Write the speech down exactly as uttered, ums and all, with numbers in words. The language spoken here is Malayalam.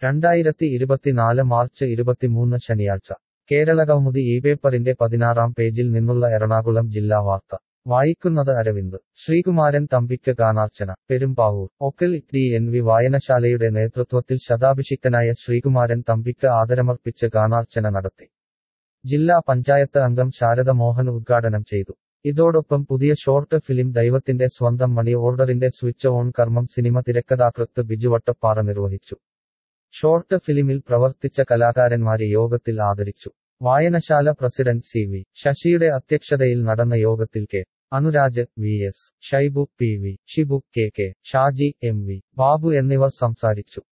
രണ്ടായിരത്തി ഇരുപത്തിനാല് മാർച്ച് ഇരുപത്തിമൂന്ന് ശനിയാഴ്ച കേരളകൗമുദി ഈ പേപ്പറിന്റെ പതിനാറാം പേജിൽ നിന്നുള്ള എറണാകുളം ജില്ലാ വാർത്ത വായിക്കുന്നത് അരവിന്ദ്. ശ്രീകുമാരൻ തമ്പിക്ക് ഗാനാർച്ചന. Perumbavoor Okkal D N V വായനശാലയുടെ നേതൃത്വത്തിൽ ശതാഭിഷിക്തനായ ശ്രീകുമാരൻ തമ്പിക്ക് ആദരമർപ്പിച്ച് ഗാനാർച്ചന നടത്തി. ജില്ലാ പഞ്ചായത്ത് അംഗം ശാരദ മോഹൻ ഉദ്ഘാടനം ചെയ്തു. ഇതോടൊപ്പം പുതിയ ഷോർട്ട് ഫിലിം ദൈവത്തിന്റെ സ്വന്തം മണി ഓർഡറിന്റെ സ്വിച്ച് ഓൺ കർമ്മം സിനിമ തിരക്കഥാകൃത്ത് ബിജു വട്ടപ്പാറ നിർവഹിച്ചു. ഷോർട്ട് ഫിലിമിൽ പ്രവർത്തിച്ച കലാകാരന്മാരെ യോഗത്തിൽ ആദരിച്ചു. വായനശാല പ്രസിഡന്റ് സി വി ശശിയുടെ അധ്യക്ഷതയിൽ നടന്ന യോഗത്തിൽ K Anuraj, V S Shaibu, P V Shibu, K K Shaji, M V Babu എന്നിവർ സംസാരിച്ചു.